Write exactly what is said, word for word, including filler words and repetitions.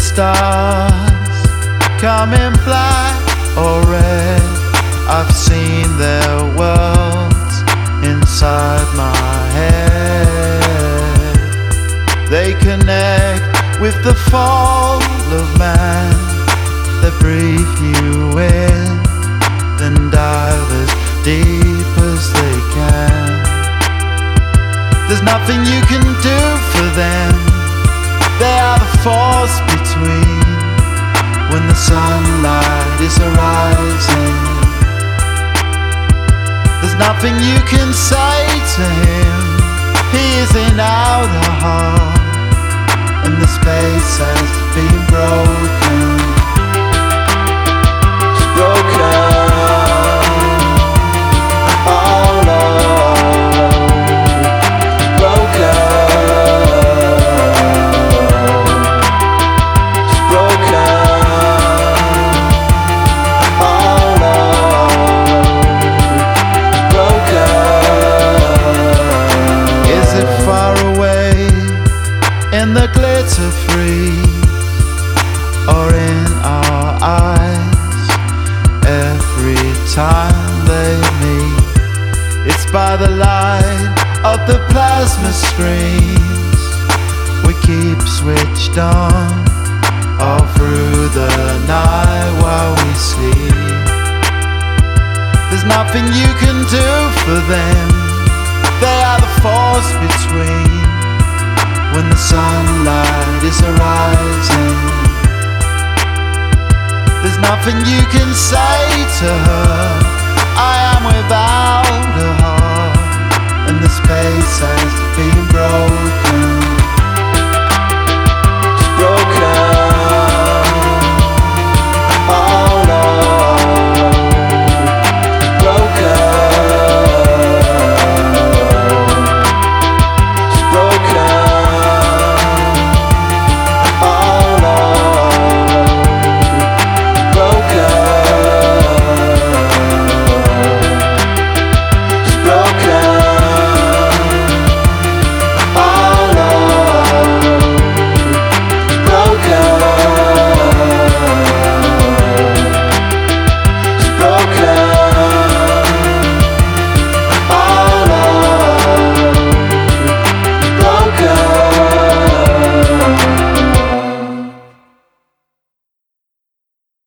stars come in black or red. I've seen their worlds inside my head. They connect with the fall of man. They breathe you in, then dive as deep as they can. There's nothing you can do for them. They are the force between when the sunlight is arising. There's nothing you can say to him. He is in outer heart, and the space has been broken. It's broken. Oh Lord, broken. It's broken. Oh Lord, broken. Is it far away in the glitter free, or in our eyes every time they meet? It's by the light of the plasma screens we keep switched on all through the night while we sleep. There's nothing you can do for them. They are the force between when the sunlight is arising. There's nothing you can say to her.